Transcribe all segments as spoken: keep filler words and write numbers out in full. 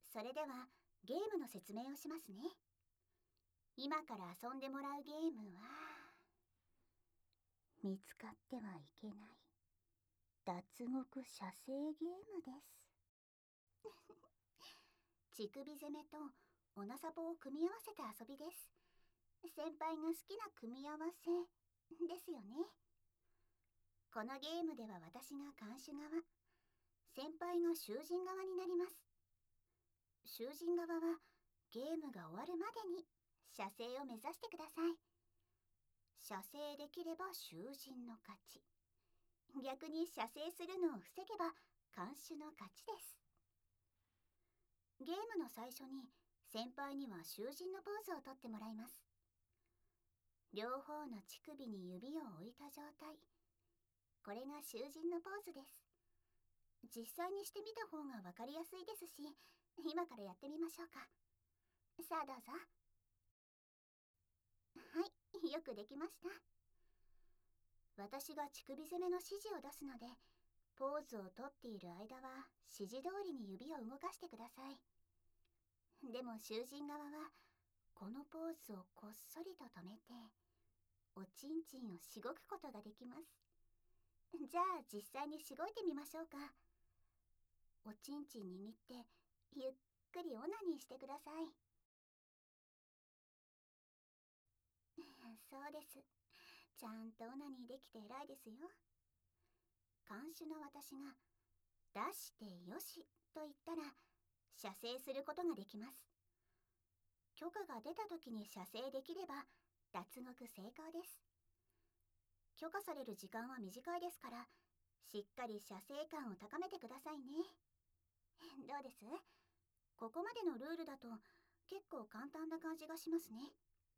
それではゲームの説明をしますね。今から遊んでもらうゲームは、見つかってはいけない脱獄射精ゲームです。乳首攻めとオナサポを組み合わせた遊びです。先輩が好きな組み合わせですよね。このゲームでは私が看守側、先輩が囚人側になります。囚人側はゲームが終わるまでに射精を目指してください。射精できれば囚人の勝ち。逆に射精するのを防げば看守の勝ちです。ゲームの最初に先輩には囚人のポーズをとってもらいます。両方の乳首に指を置いた状態。これが囚人のポーズです。実際にしてみた方が分かりやすいですし、今からやってみましょうか。さあどうぞ。はい、よくできました。私が乳首攻めの指示を出すので、ポーズをとっている間は指示通りに指を動かしてください。でも囚人側はこのポーズをこっそりと止めて、おちんちんをしごくことができます。じゃあ実際にしごいてみましょうか。おちんちん握ってゆっくりオナニーしてください。そうです。ちゃんとオナニーできて偉いですよ。看守の私が出してよしと言ったら射精することができます。許可が出た時に射精できれば脱獄成功です。許可される時間は短いですから、しっかり射精感を高めてくださいね。どうです？ここまでのルールだと結構簡単な感じがしますね。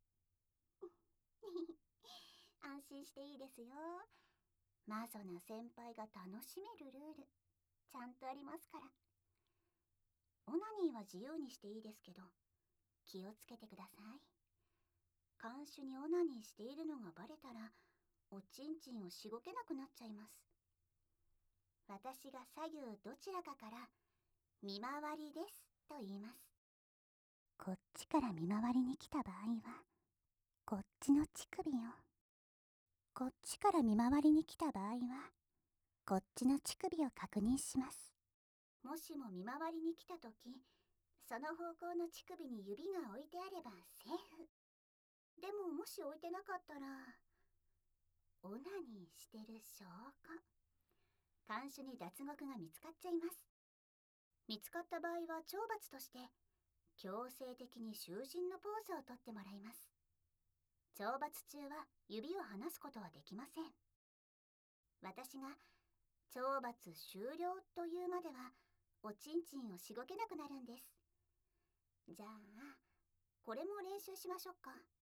安心していいですよ。マゾな先輩が楽しめるルールちゃんとありますから。オナニーは自由にしていいですけど、気をつけてください。看守にオナニーしているのがバレたらおちんちんをしごけなくなっちゃいます。私が左右どちらかから見回りですと言います。こっちから見回りに来た場合はこっちの乳首を、こっちから見回りに来た場合はこっちの乳首を確認します。もしも見回りに来たとき、その方向の乳首に指が置いてあればセーフ。でももし置いてなかったら、オナニーしてる証拠。看守に脱獄が見つかっちゃいます。見つかった場合は懲罰として強制的に囚人のポーズをとってもらいます。懲罰中は指を離すことはできません。私が懲罰終了というまではおちんちんをしごけなくなるんです。じゃあこれも練習しましょうか。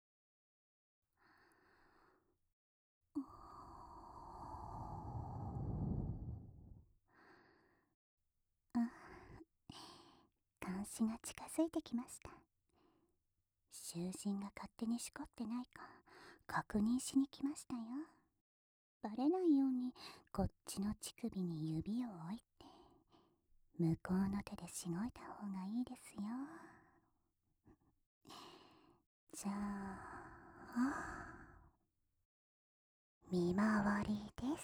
監視が近づいてきました。囚人が勝手にしこってないか確認しに来ましたよ。バレないようにこっちの乳首に指を置いて、向こうの手でしごいた方がいいですよ。じゃあ見回りです。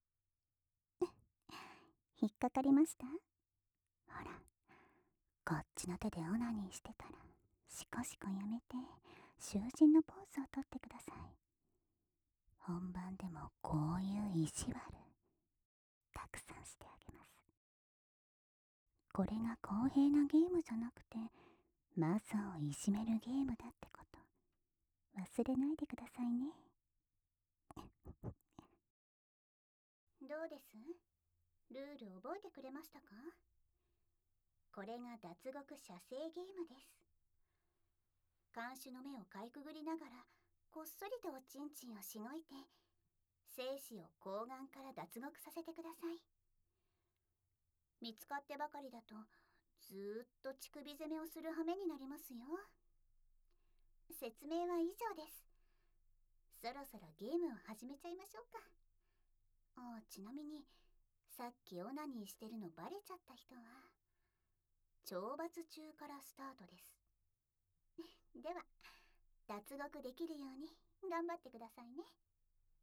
引っかかりました？ほら、こっちの手でオナニーしてたらシコシコやめて囚人のポーズをとってください。本番でもこういう意地悪たくさんしてあげます。これが公平なゲームじゃなくてマゾをいじめるゲームだってこと忘れないでくださいね。どうです？ルール覚えてくれましたか？これが脱獄射精ゲームです。看守の目をかいくぐりながらこっそりとおちんちんをしごいて精子を睾丸から脱獄させてください。見つかってばかりだとずーっと乳首攻めをする羽目になりますよ。説明は以上です。そろそろゲームを始めちゃいましょうか。あ、ちなみにさっきオナニーしてるのバレちゃった人は懲罰中からスタートです。では脱獄できるように頑張ってくださいね。